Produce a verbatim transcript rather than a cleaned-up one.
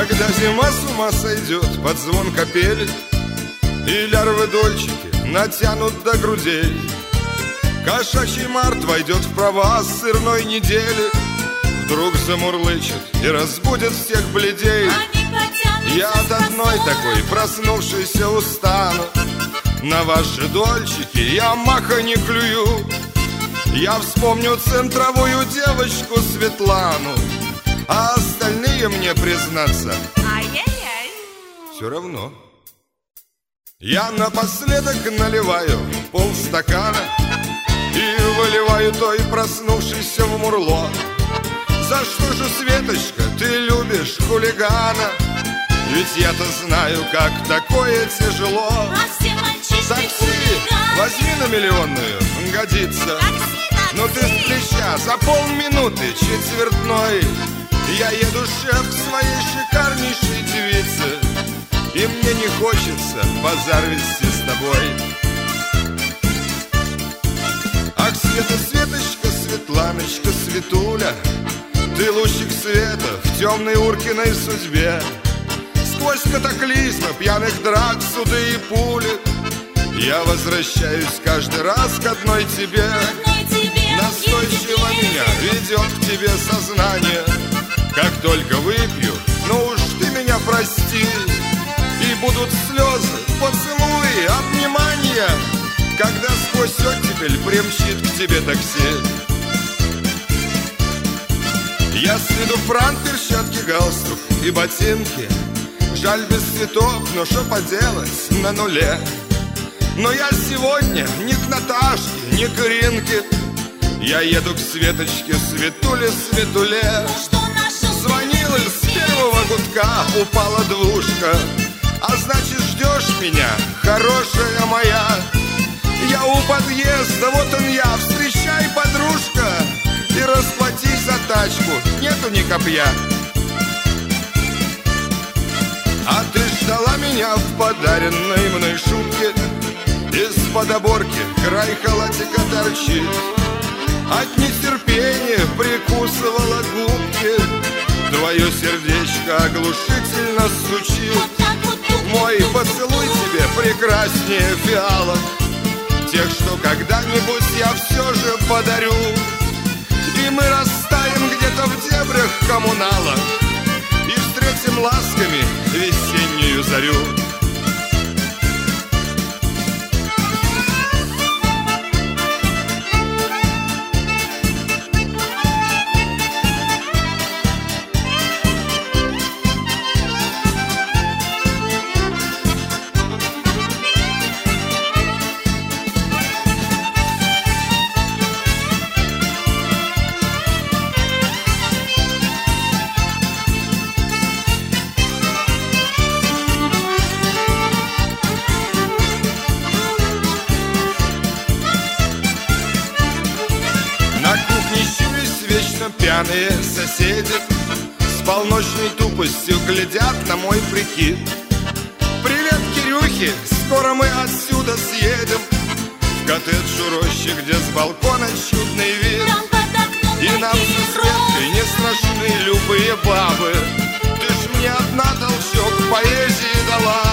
Когда зима с ума сойдет под звон капели, и лярвы-дольчики натянут до грудей, кошачий март войдет в права сырной недели, вдруг замурлычет и разбудит всех бледей. Я от одной такой проснувшейся устану, на ваши дольчики я маха не клюю. Я вспомню центровую девочку Светлану, а остальные мне, признаться, ай-яй-яй, все равно. Я напоследок наливаю полстакана и выливаю той проснувшейся в мурло. За что же, Светочка, ты любишь хулигана? Ведь я-то знаю, как такое тяжело. а все мальчишки Такси хулиганы. возьми на миллионную, годится. Но ты с плеча за полминуты четвертной. Я еду, шеф, к своей шикарнейшей девице, и мне не хочется базар вести с тобой. Ах, Света, Светочка, Светланочка, Светуля, ты лучик света в темной Уркиной судьбе. Сквозь катаклизмы, пьяных драк, суды и пули я возвращаюсь каждый раз к одной тебе. Одной тебе, Настойчиво меня ведет к тебе сознание. Как только выпью, ну уж ты меня прости, и будут слезы, поцелуи, обнимания, когда сквозь оттепель примчит к тебе такси. Я с виду франк, перчатки, галстук и ботинки, жаль без цветов, но что поделать, на нуле. Но я сегодня ни к Наташке, ни к Иринке, я еду к Светочке, Светуле, Светуле. Звонила с первого гудка, упала двушка, а значит, ждешь меня, хорошая моя. Я у подъезда, вот он я, встречай, подружка, и расплатись за тачку, нету ни копья. А ты ждала меня в подаренной мной шубке, из-под оборки край халатика торчит. От нетерпения прикусывала губки, твое сердечко оглушительно стучит. вот так вот, Мой поцелуй тебе прекраснее фиалок, тех, что когда-нибудь я все же подарю. И мы растаем где-то в дебрях коммунала и встретим ласками весеннюю зарю. Пьяные соседи с полночной тупостью глядят на мой прикид. Привет, Кирюхи, скоро мы отсюда съедем в коттедж у рощи, где с балкона чудный вид. И нам со Светкой не страшны любые бабы. Ты ж мне одна толчок поэзии дала.